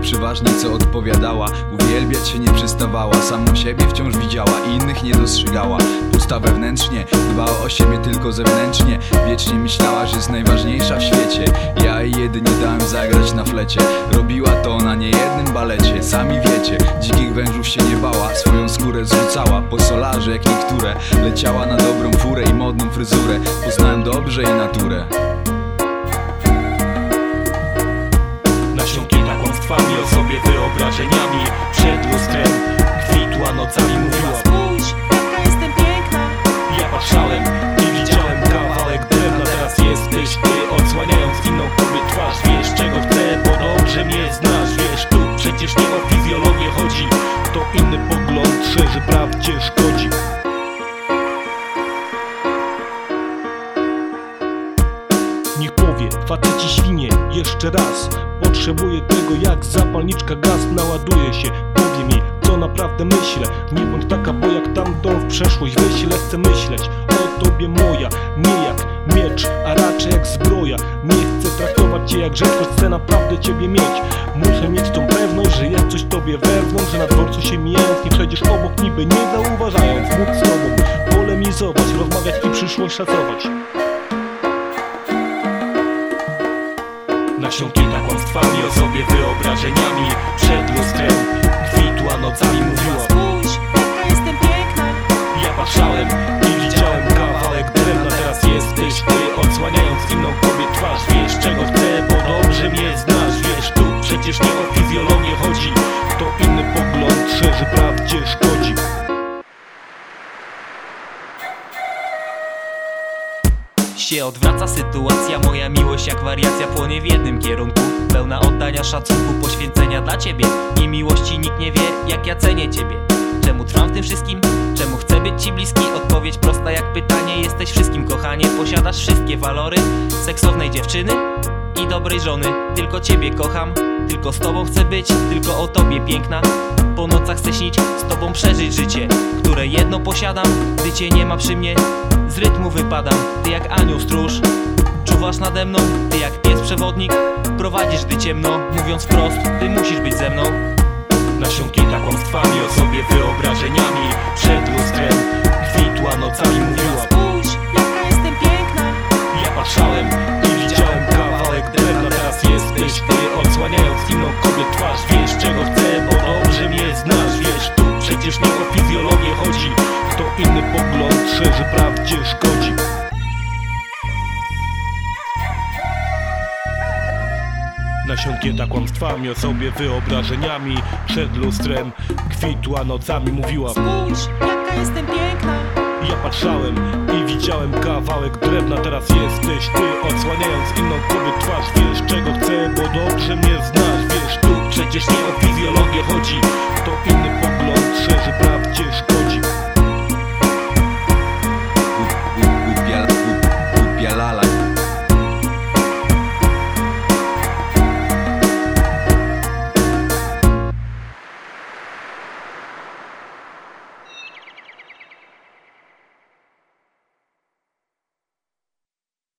przeważnie co odpowiadała. Uwielbiać się nie przestawała, samą siebie wciąż widziała, innych nie dostrzegała. Pusta wewnętrznie, dbała o siebie tylko zewnętrznie. Wiecznie myślała, że jest najważniejsza w świecie. Ja jej jedynie dałem zagrać na flecie. Robiła to na niejednym balecie. Sami wiecie, dzikich wężów się nie bała. Swoją skórę zrzucała po solarze jak niektóre. Leciała na dobrą furę i modną fryzurę. Poznałem dobrze jej naturę. Nasiąknięta kłamstwami, o sobie wyobrażeniami. Przed lustrem kwitła nocami, mówiła: spójrz, jaka jestem piękna. Ja patrzałem i widziałem kawałek drewna. Teraz jesteś ty, odsłaniając inną kobiet twarz. Wiesz czego chcę, bo dobrze mnie znasz. Wiesz, tu przecież nie o fizjologię chodzi. To inny pogląd szerzy, prawdzie szkodzi. Niech powie, faceci świnie, jeszcze raz. Potrzebuję tego jak zapalniczka gaz. Naładuje się, powie mi co naprawdę myślę. Nie bądź taka, bo jak tamtą w przeszłość wyślę. Chcę myśleć o tobie moja, nie jak miecz, a raczej jak zbroja. Nie chcę traktować cię jak rzecz, choć chcę naprawdę ciebie mieć. Muszę mieć tą pewność, że jest coś tobie wewnątrz, że na dworcu się mijając nie przejdziesz obok, niby nie zauważając. Móc z tobą polemizować, rozmawiać i przyszłość szacować. Nasiąknięta kłamstwami, o sobie wyobrażeniami. Przed lustrem kwitła nocami, mówiła: spójrz, jaka jestem piękna. Ja patrzałem i widziałem kawałek drewna. Teraz jesteś ty, odsłaniając inną kobiet twarz. Wiesz czego chcę, bo dobrze mnie znasz. Wiesz, tu przecież nie o fizjologię chodzi. To inny pogląd szerzy, prawdzie szkodzi. Się odwraca sytuacja, moja miłość jak wariacja płonie w jednym kierunku. Pełna oddania, szacunku, poświęcenia dla ciebie. I miłości nikt nie wie, jak ja cenię ciebie. Czemu trwam w tym wszystkim? Czemu chcę być ci bliski? Odpowiedź prosta jak pytanie. Jesteś wszystkim, kochanie, posiadasz wszystkie walory seksownej dziewczyny i dobrej żony. Tylko ciebie kocham, tylko z tobą chcę być, tylko o tobie piękna. Po nocach chcę śnić, z tobą przeżyć życie, które jedno posiadam, gdy cię nie ma przy mnie. Z rytmu wypadam, ty jak anioł stróż. Czuwasz nade mną, ty jak pies przewodnik. Prowadzisz gdy ciemno, mówiąc wprost, ty musisz być ze mną. Nasiąknięta kłamstwami, o sobie wyobrażeniami. Przed lustrem kwitła nocami, mówiła: spójrz, jaka jestem piękna. Ja patrzałem i widziałem kawałek drewna. Teraz jesteś ty, odsłaniając inną kobiet twarz. Wiesz czego chcę, bo dobrze mnie znasz. Wiesz, tu przecież nie o fizjologię chodzi. To inny pogląd szerzy, prawdzie szkodzi. Nasiąknięta kłamstwami, o sobie wyobrażeniami. Przed lustrem kwitła nocami, mówiła: spójrz, jaka jestem piękna. Ja patrzałem i widziałem kawałek drewna. Teraz jesteś ty, odsłaniając inną kobiet twarz. Wiesz czego chcę, bo dobrze mnie znasz. Wiesz, tu przecież nie o fizjologię chodzi.